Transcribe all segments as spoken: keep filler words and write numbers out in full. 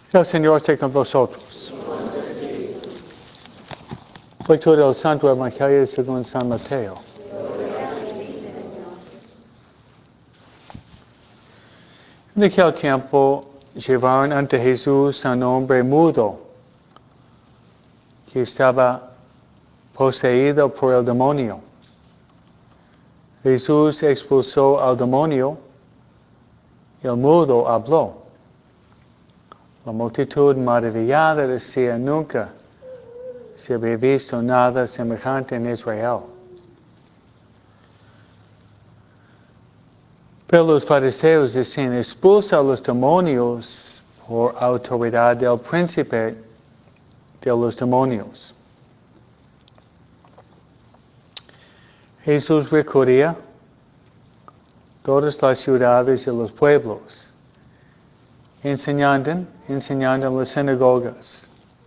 El Señor esté con vosotros. Lectura del Santo Evangelio según San Mateo. En aquel tiempo llevaron ante Jesús a un hombre mudo que estaba poseído por el demonio. Jesús expulsó al demonio y el mudo habló. La multitud maravillada decía: nunca se había visto nada semejante en Israel. Pero los fariseos decían: expulsa a los demonios por autoridad del príncipe de los demonios. Jesús recorría todas las ciudades y los pueblos, enseñando, enseñando en las sinagogas,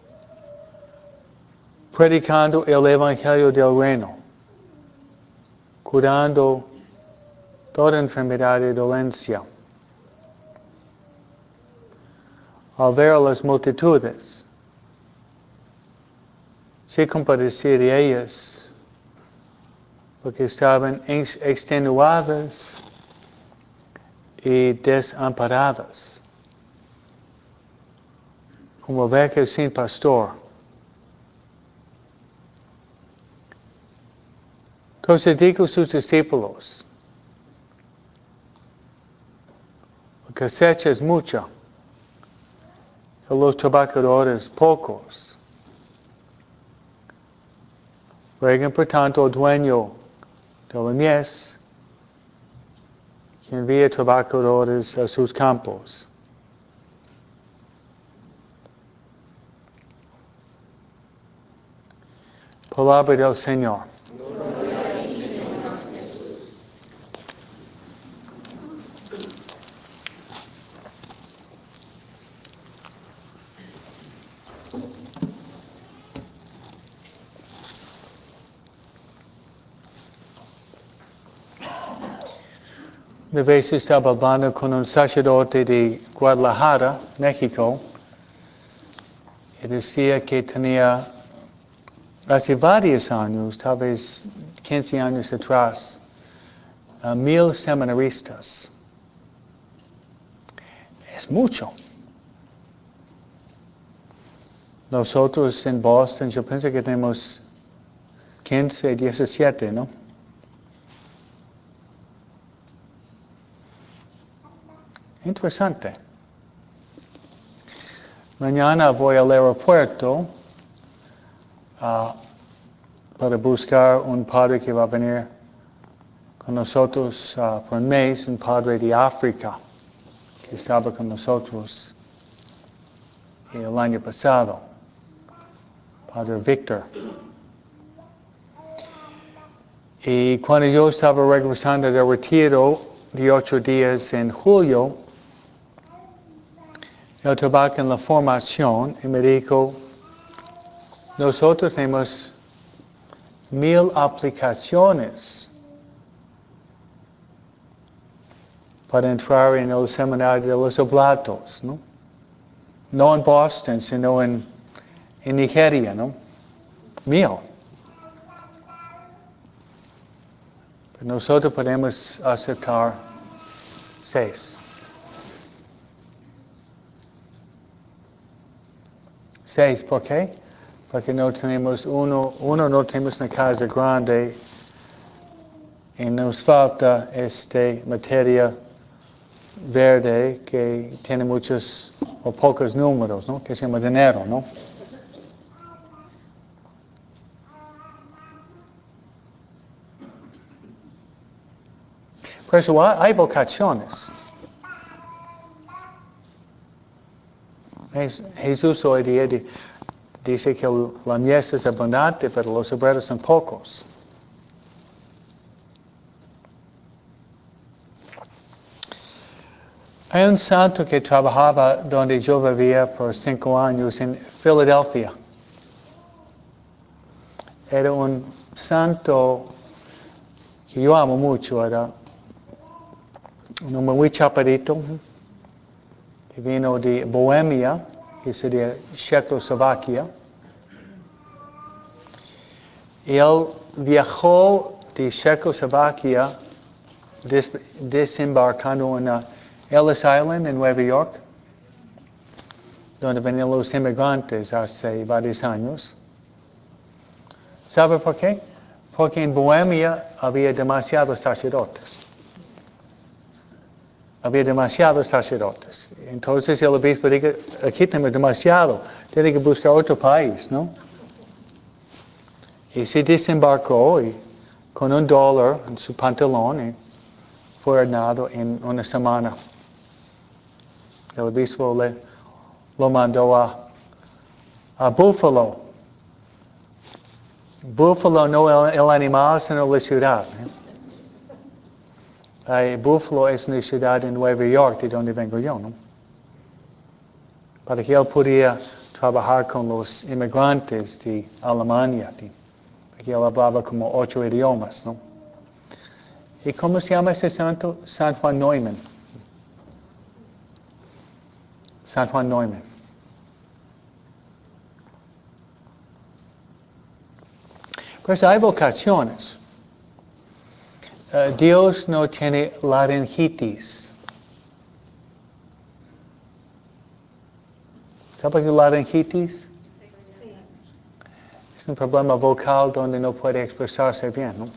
predicando el evangelio del reino, curando toda enfermedad y dolencia. Al ver a las multitudes, se compadecía de ellas, porque estaban extenuadas y desamparadas, como ovejas sin pastor. Entonces dijo a sus discípulos: la cosecha es mucha, y los trabajadores pocos. Rueguen por tanto al dueño de la mies que envíe trabajadores a sus campos. Palabra del Señor. Una vez estaba hablando con un sacerdote de Guadalajara, México, y decía que tenía hace varios años, tal vez quince años atrás, a mil seminaristas. Es mucho. Nosotros en Boston, yo pienso que tenemos quince, diecisiete, ¿no? Interesante. Mañana voy al aeropuerto uh, para buscar un padre que va a venir con nosotros uh, por un mes, un padre de África que estaba con nosotros el año pasado, Padre Víctor. Y cuando yo estaba regresando del retiro de ocho días en julio, yo trabajé en la formación y me dijo: nosotros tenemos mil aplicaciones para entrar en el seminario de los oblatos, ¿no? No en Boston, sino en, en Nigeria, ¿no? Mil. Pero nosotros podemos aceptar seis. Seis, ¿por qué? Porque no tenemos uno, uno no tenemos una casa grande y nos falta este materia verde que tiene muchos o pocos números, ¿no? Que se llama dinero, ¿no? Por eso hay, hay vocaciones. Jesús hoy día dice que la mies es abundante, pero los obreros son pocos. Hay un santo que trabajaba donde yo vivía por cinco años en Filadelfia. Era un santo que yo amo mucho, era un hombre muy chaparrito, que vino de Bohemia, que sería Checoslovaquia. Él viajó de Checoslovaquia des, desembarcando en Ellis Island en Nueva York, donde venían los inmigrantes hace varios años. ¿Sabe por qué? Porque en Bohemia había demasiados sacerdotes. Había demasiados sacerdotes. Entonces el obispo dijo, aquí tenemos demasiado, tiene que buscar otro país, ¿no? Y se desembarcó y, con un dólar en su pantalón y fue ordenado en una semana. El obispo le, lo mandó a, a Buffalo. Buffalo no el, el animal, sino la ciudad. ¿eh? Buffalo es una ciudad en Nueva York, de donde vengo yo, ¿no? Para que él pudiera trabajar con los inmigrantes de Alemania, de, porque él hablaba como ocho idiomas, ¿no? ¿Y cómo se llama ese santo? San Juan Neumann. San Juan Neumann. Pues hay vocaciones. Uh, Dios no tiene laringitis. ¿Sabe qué es laringitis? Sí. Es un problema vocal donde no puede expresarse bien, ¿no?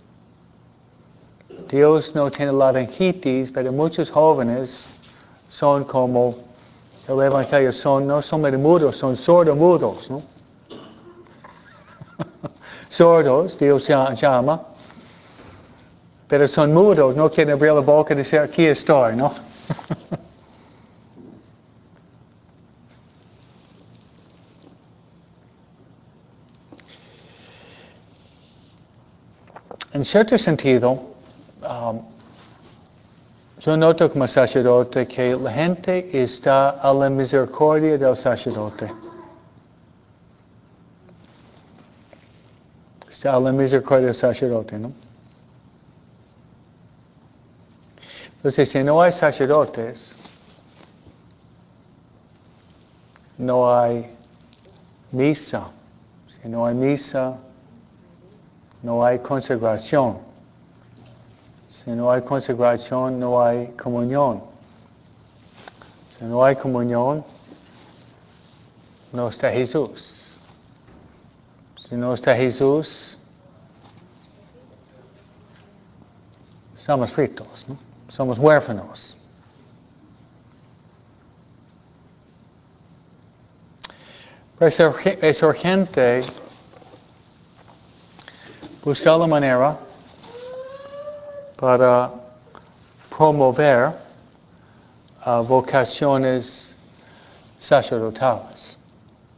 Dios no tiene laringitis, pero muchos jóvenes son como el evangelio, son, no son mudos, son sordomudos, ¿no? Sordos, Dios llama, pero son mudos, no quieren abrir la boca y decir, aquí estoy, ¿no? En cierto sentido, um, yo noto como sacerdote que la gente está a la misericordia del sacerdote. Está a la misericordia del sacerdote, ¿no? Entonces, si no hay sacerdotes, no hay misa. Si no hay misa, no hay consagración. Si no hay consagración, no hay comunión. Si no hay comunión, no está Jesús. Si no está Jesús, somos fritos, ¿no? Somos huérfanos. Pues es urgente buscar la manera para promover uh, vocaciones sacerdotales.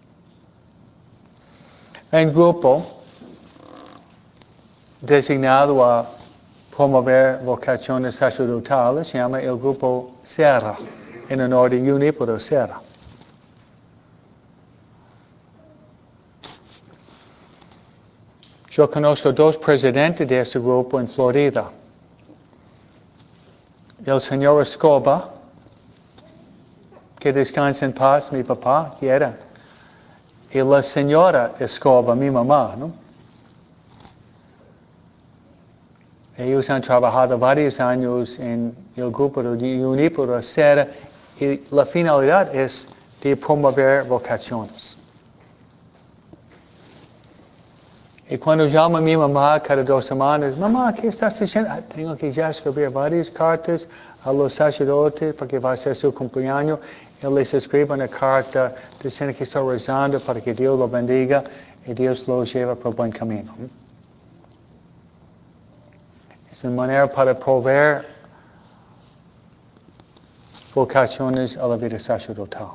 Un grupo designado a promover vocaciones sacerdotales se llama el grupo Serra, en honor de Junípero Serra. Yo conozco dos presidentes de este grupo en Florida. El señor Escoba, que descansa en paz, mi papá, que era. Y la señora Escoba, mi mamá, ¿no? Ellos han trabajado varios años en el grupo de Junípero Serra y la finalidad es de promover vocaciones. Y cuando llama a mi mamá cada dos semanas, mamá, ¿qué estás haciendo? Ah, tengo que ya escribir varias cartas a los sacerdotes porque va a ser su cumpleaños. Él les escribe una carta diciendo que está rezando para que Dios lo bendiga y Dios lo lleve por buen camino. Es una manera para proveer vocaciones a la vida sacerdotal.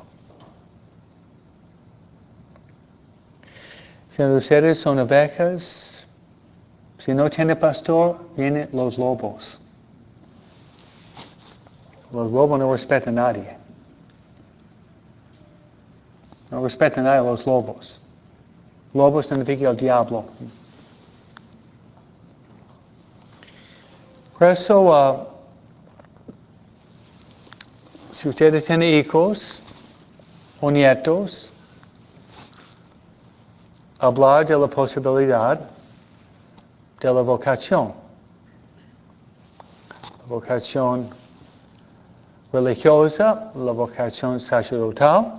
Si ustedes son ovejas, si no tiene pastor, vienen los lobos. Los lobos no respetan a nadie. No respetan a nadie los lobos. Lobos significa el diablo. Por eso, uh, si ustedes tienen hijos, o nietos, hablar de la posibilidad de la vocación. La vocación religiosa, la vocación sacerdotal,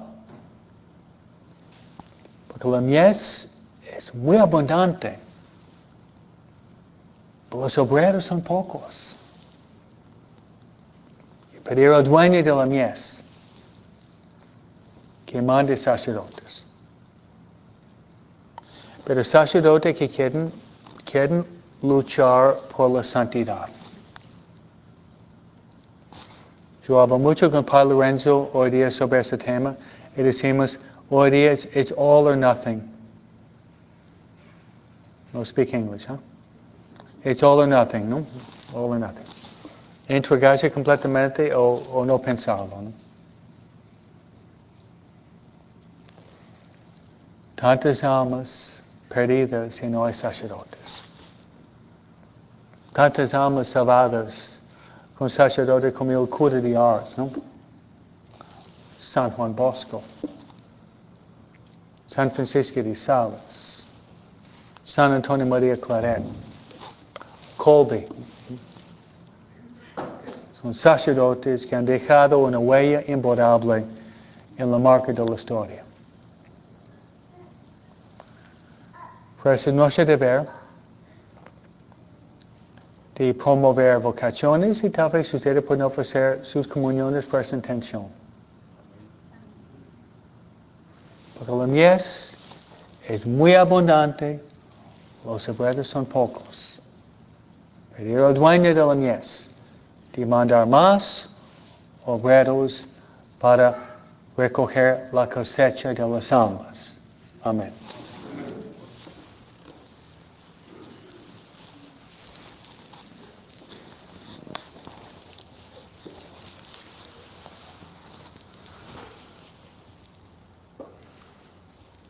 porque la mies es muy abundante, pero los obreros son pocos. Y pedir al dueño de la mies que mande sacerdotes. Pero sacerdotes que quieren, quieren luchar por la santidad. Yo hablo mucho con Padre Lorenzo hoy día sobre este tema y decimos, hoy día it's, it's all or nothing. No speak English, huh? It's all or nothing, ¿no? All or nothing. Entregarse completamente o, o no pensarlo, ¿no? Tantas almas perdidas y no hay sacerdotes. Tantas almas salvadas con sacerdotes como el cura de Ars, ¿no? San Juan Bosco, San Francisco de Sales, San Antonio María Claret, Colby. Son sacerdotes que han dejado una huella imborrable en la marca de la historia. Por eso es nuestro deber de promover vocaciones y tal vez ustedes pueden ofrecer sus comuniones por esa intención. Porque la mies es muy abundante, los obreros son pocos. Pedir al dueño de la mies de mandar más obreros para recoger la cosecha de las almas. Amén.